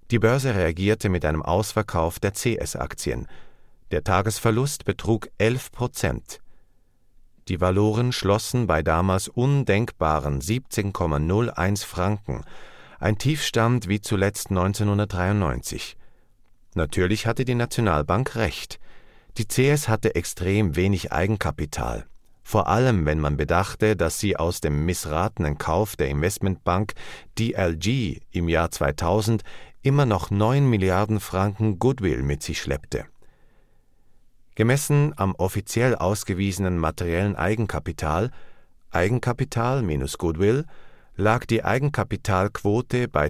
Die Börse reagierte mit einem Ausverkauf der CS-Aktien. Der Tagesverlust betrug 11%. Die Valoren schlossen bei damals undenkbaren 17,01 Franken, ein Tiefstand wie zuletzt 1993. Natürlich hatte die Nationalbank recht. Die CS hatte extrem wenig Eigenkapital. Vor allem, wenn man bedachte, dass sie aus dem missratenen Kauf der Investmentbank DLG im Jahr 2000 immer noch 9 Milliarden Franken Goodwill mit sich schleppte. Gemessen am offiziell ausgewiesenen materiellen Eigenkapital, Eigenkapital minus Goodwill, lag die Eigenkapitalquote bei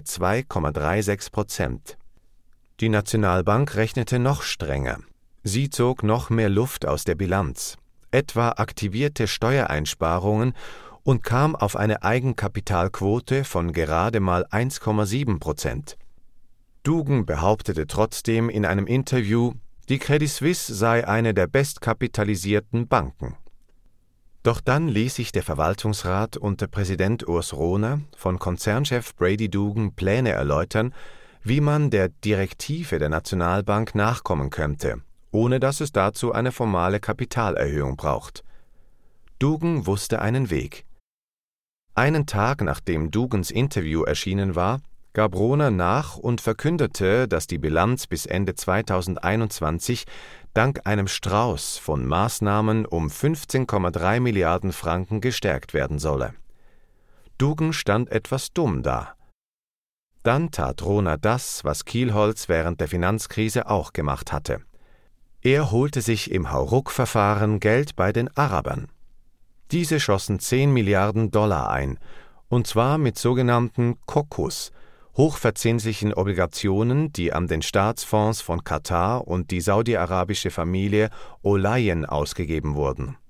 2,36%. Die Nationalbank rechnete noch strenger. Sie zog noch mehr Luft aus der Bilanz, etwa aktivierte Steuereinsparungen und kam auf eine Eigenkapitalquote von gerade mal 1,7%. Duggan behauptete trotzdem in einem Interview, die Credit Suisse sei eine der bestkapitalisierten Banken. Doch dann ließ sich der Verwaltungsrat unter Präsident Urs Rohner von Konzernchef Brady Duggan Pläne erläutern, wie man der Direktive der Nationalbank nachkommen könnte, ohne dass es dazu eine formale Kapitalerhöhung braucht. Duggan wusste einen Weg. Einen Tag nachdem Duggans Interview erschienen war, gab Rohner nach und verkündete, dass die Bilanz bis Ende 2021 dank einem Strauß von Maßnahmen um 15,3 Milliarden Franken gestärkt werden solle. Duggan stand etwas dumm da. Dann tat Rohner das, was Kielholz während der Finanzkrise auch gemacht hatte. Er holte sich im Hauruck-Verfahren Geld bei den Arabern. Diese schossen 10 Milliarden Dollar ein, und zwar mit sogenannten Kokus, hochverzinslichen Obligationen, die an den Staatsfonds von Katar und die saudi-arabische Familie Olayen ausgegeben wurden.